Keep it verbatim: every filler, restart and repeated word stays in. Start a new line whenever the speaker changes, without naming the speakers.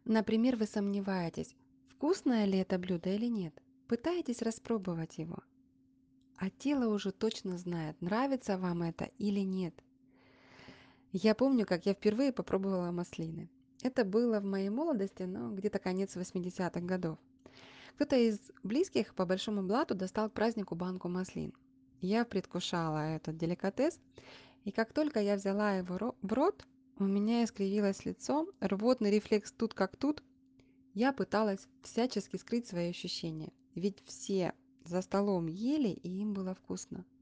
Например, вы сомневаетесь, вкусное ли это блюдо или нет. Пытаетесь распробовать его, а тело уже точно знает, нравится вам это или нет. Я помню, как я впервые попробовала маслины. Это было в моей молодости, но где-то конец восьмидесятых годов. Кто-то из близких по большому блату достал к празднику банку маслин. Я предвкушала этот деликатес, и как только я взяла его ро- в рот, у меня искривилось лицо, рвотный рефлекс тут как тут. Я пыталась всячески скрыть свои ощущения, ведь все за столом ели, и им было вкусно.